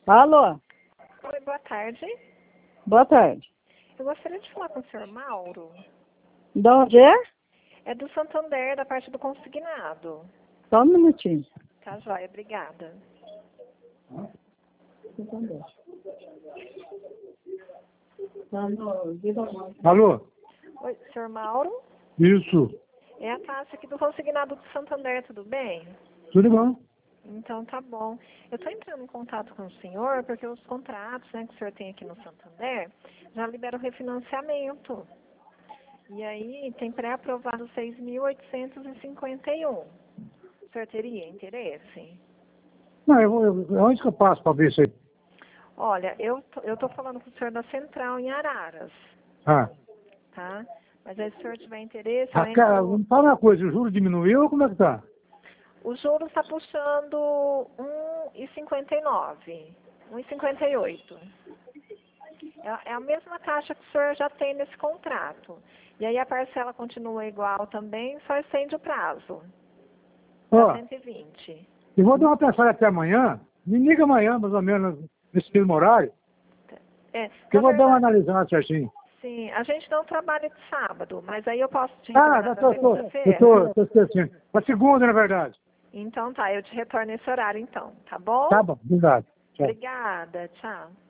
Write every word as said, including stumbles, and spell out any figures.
Alô? Oi, boa tarde. Boa tarde. Eu gostaria de falar com o senhor Mauro. De onde é? É do Santander, da parte do consignado. Só um minutinho. Tá joia, obrigada. Alô? Oi, senhor Mauro? Isso. É a taxa aqui do consignado do Santander, tudo bem? Tudo bom? Então tá bom. Eu estou entrando em contato com o senhor porque os contratos, né, que o senhor tem aqui no Santander já liberam refinanciamento. E aí tem pré-aprovado seis mil oitocentos e cinquenta e um. O senhor teria interesse? Não, eu, eu, onde que eu passo para ver isso aí? Olha, eu tô, eu tô falando com o senhor da Central em Araras, Ah. tá? Mas aí se o senhor tiver interesse, eu Ah, cara, entro... me fala uma coisa, o juro diminuiu ou como é que tá? O juro está puxando um vírgula cinquenta e nove, um vírgula cinquenta e oito. É, é a mesma taxa que o senhor já tem nesse contrato. E aí a parcela continua igual também, só estende o prazo. Para Ó, cento e vinte. eu vou dar uma pensada até amanhã, me liga amanhã, mais ou menos, nesse mesmo horário, É, que eu na vou dar uma verdade, analisada certinho. sim, a gente não trabalha de sábado, mas aí eu posso te Ah, retornar já para tô, tô, eu segunda-feira? tô, tô esquecendo. Para segunda, na verdade. Então tá, eu te retorno nesse horário então, tá bom? Tá bom, obrigado. Tchau. Obrigada, tchau.